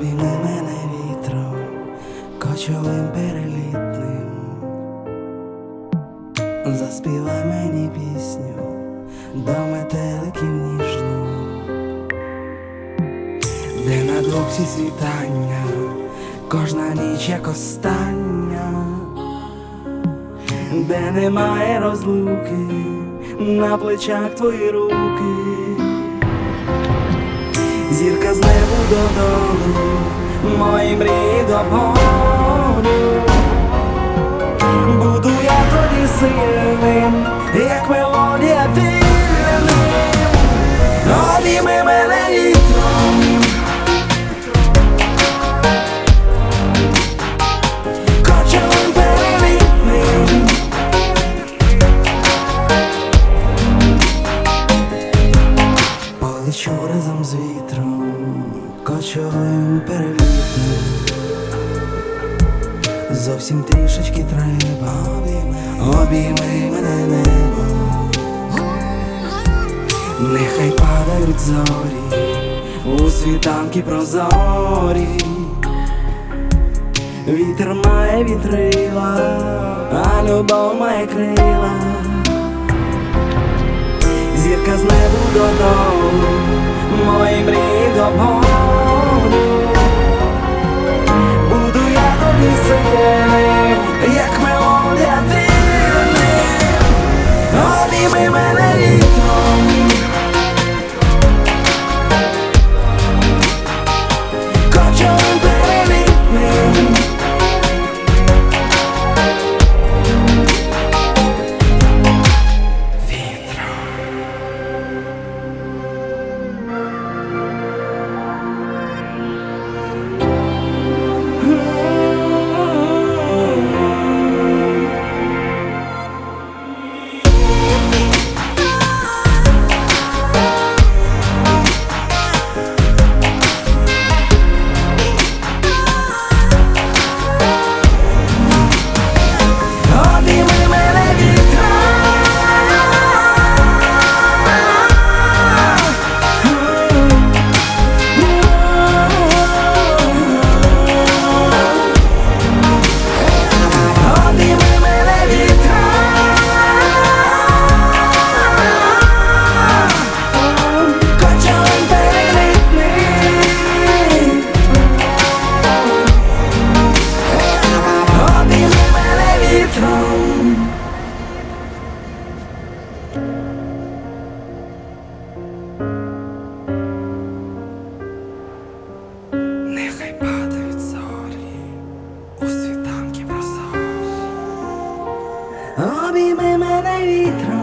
Обійми мене вітром, кочовим перелітним, заспівай мені пісню до метеликів ніжну, де на двох всі світання, кожна ніч як остання, де немає розлуки, на плечах твої руки. Зірка з небу додолу, мої мрії до полю. Буду я тоді сильним, як мелодія вільним. Обійми мене вітром, кочовим перелітним, полечу разом з вітром, кочовим перелітним. Зовсім трішечки треба, обійми мене небо. Нехай падають зорі у світанки прозорі. Вітер має вітрила, а любов має крила. Зірка з небу додолу, мої мрії до полю. Буду я тобі сильним, як мелодія вільним. Обійми мене вітром, кочовим перелітним. Нехай падають зорі у світанки прозорі. Обійми мене вітром.